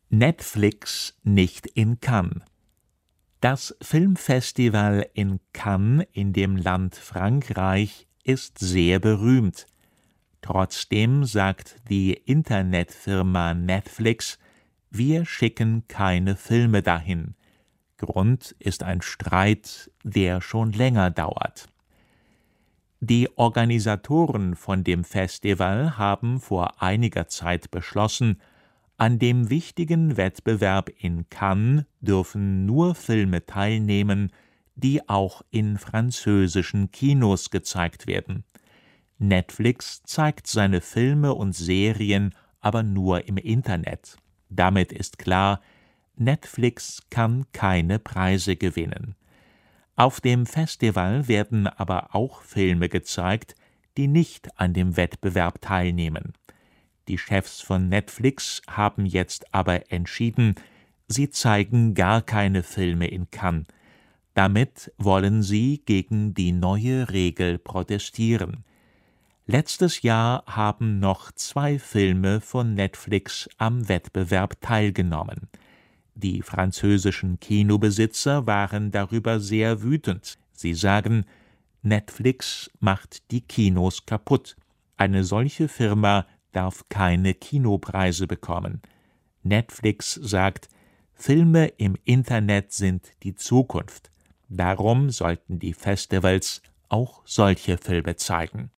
Netflix nicht in Cannes. Das Filmfestival in Cannes in dem Land Frankreich ist sehr berühmt. Trotzdem sagt die Internetfirma Netflix: Wir schicken keine Filme dahin. Grund ist ein Streit, der schon länger dauert. Die Organisatoren von dem Festival haben vor einiger Zeit beschlossen, an dem wichtigen Wettbewerb in Cannes dürfen nur Filme teilnehmen, die auch in französischen Kinos gezeigt werden. Netflix zeigt seine Filme und Serien aber nur im Internet. Damit ist klar, Netflix kann keine Preise gewinnen. Auf dem Festival werden aber auch Filme gezeigt, die nicht an dem Wettbewerb teilnehmen. Die Chefs von Netflix haben jetzt aber entschieden, sie zeigen gar keine Filme in Cannes. Damit wollen sie gegen die neue Regel protestieren. Letztes Jahr haben noch 2 Filme von Netflix am Wettbewerb teilgenommen. Die französischen Kinobesitzer waren darüber sehr wütend. Sie sagen, Netflix macht die Kinos kaputt. Eine solche Firma darf keine Kinopreise bekommen. Netflix sagt, Filme im Internet sind die Zukunft. Darum sollten die Festivals auch solche Filme zeigen.